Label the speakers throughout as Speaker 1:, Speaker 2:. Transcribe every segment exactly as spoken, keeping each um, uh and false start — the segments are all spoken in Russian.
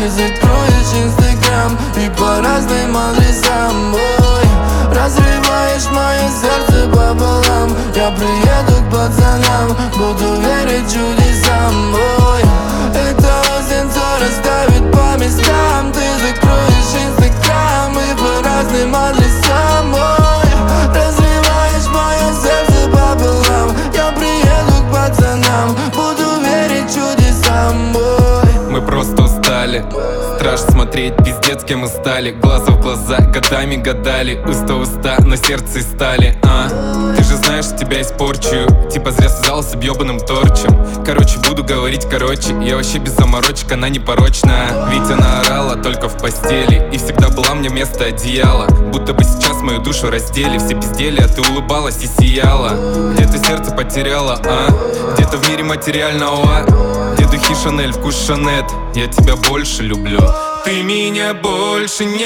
Speaker 1: Ты закроешь инстаграм и по разным адресам, ой. Разрываешь мое сердце пополам. Я приеду к пацанам, буду верить чудесам, ой. Это осень, все расставит по местам. Ты закроешь инстаграм и по разным адресам, ой. Разрываешь мое сердце пополам. Я приеду к пацанам, буду верить чудесам, ой.
Speaker 2: Мы просто устали, страшно смотреть, пиздец, кем мы стали. Глаза в глаза, годами гадали, уста в уста, но сердце из стали, а? Ты же знаешь, тебя испорчу, типа зря связался бьёбаным торчем. Короче, буду говорить короче, я вообще без заморочек, она непорочная. Ведь она орала только в постели и всегда была мне вместо одеяла. Будто бы сейчас мою душу раздели, все пиздели, а ты улыбалась и сияла. Где ты сердце потеряла, а? Где-то в мире материального, где духи Шанель, вкус Шанет. Я тебя больше люблю, ты меня больше нет.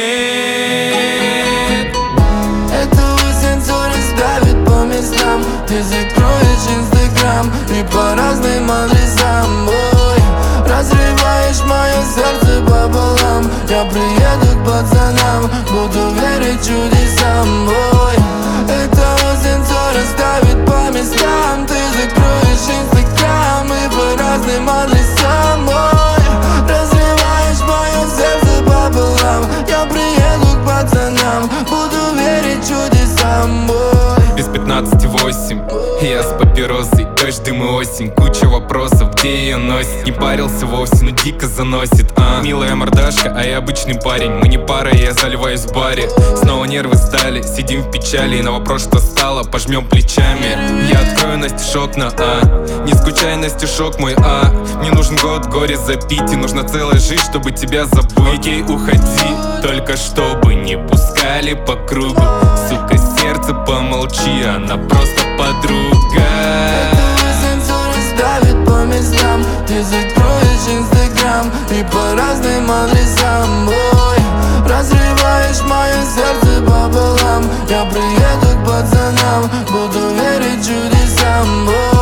Speaker 1: Это осень, все расставит по местам. Ты закроешь инстаграм и по разным адресам, ой. Разрываешь мое сердце пополам. Я приеду к пацанам, буду верить чудесам, ой. Это осень, все расставит по местам. Ты закроешь инстаграм и по разным адресам, ой. Разрываешь мое сердце пополам. Я приеду к пацанам, буду верить чудесам, ой.
Speaker 2: Без пятнадцати восемь, я с папиросой, дождь, дым и осень. Куча вопросов, где ее носит. Не парился вовсе, но дико заносит, а? Милая мордашка, а я обычный парень. Мы не пара, я заливаюсь в баре. Снова нервы стали, сидим в печали. И на вопрос, что стало, пожмем плечами. Я открою Настюш окна, а? Не скучай, Настюшок мой, а? Мне нужен год горе запить, и нужна целая жизнь, чтобы тебя забыть. Ей уходи, только чтобы не пускали по кругу. Сука, сердце, помолчи, она просто подруга.
Speaker 1: Это осень, все расставит по местам. Ты закроешь инстаграм и по разным адресам, ой. Разрываешь мое сердце пополам. Я приеду к пацанам, буду верить чудесам, ой.